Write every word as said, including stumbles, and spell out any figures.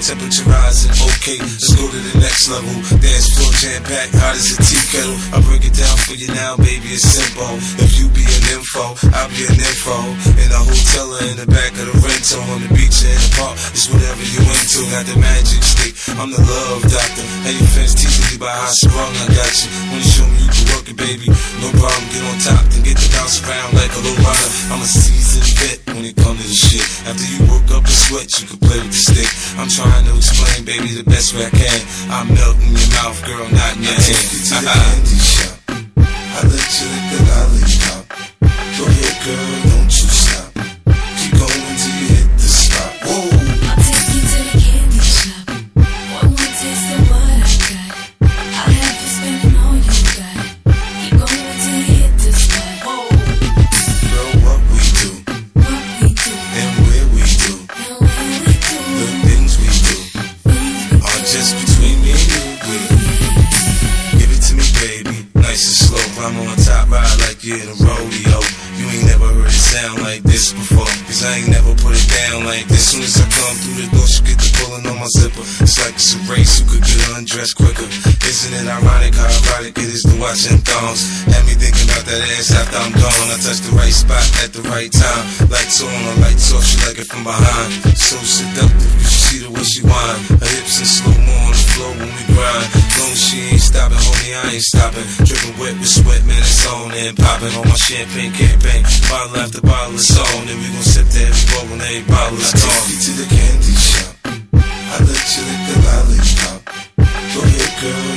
temperature rising. Okay, let's go to the next level. Dance floor jam-packed, hot as a tea kettle. I break it down for you now, baby, it's simple. If you be an info, I'll be an info. In a hotel or in the back of the rental, on the beach or in the park, it's whatever you into. Got the magic stick, I'm the love doctor. And your fans teasing you by how sprung I got you. Wanna show me you can work it, baby? No problem, get on top and get the bounce around like a low rider. I'm a seasoned vet when it comes to the shit. After you work up a sweat, you can play with the stick. I'm trying to explain, baby, the best way I can. I'm melting your mouth, girl, not in your hand. Take you to the candy shop. I let you lick the lollipop. Go ahead, girl, don't you stop. Keep going till you hit the spot. Whoa. I'll take you to the candy shop. One more taste of what I got. I'll have you spending all you got. Keep going till you hit the spot. Whoa. Girl, what we do, What we do, and where we do, and when we do, the things we do things we are just between me and you. Yeah. Give it to me, baby, nice and slow. I'm on top, ride like you're in a rodeo. You ain't never heard it sound like this before, cause I ain't never put it down like this. Soon as I come through the door, she get the pulling on my zipper. It's like it's a race, who could get undressed quicker. Isn't it ironic how erotic it is to watching thongs? Had me thinking about that ass after I'm gone. I touch the right spot at the right time. Lights on or lights off, she like it from behind. So seductive, you should see the way she whine. Her hips in slow-mo on the floor when we grind. Long as she ain't stopping, homie, I ain't stopping. Dripping wet with sweat, man, it's on and popping on my champagne campaign. Bottle after bottle is on, and we gon' sip to every bowl when every bottle is gone. I take you to the candy shop. I let you lick the lollipop. Go ahead, girl.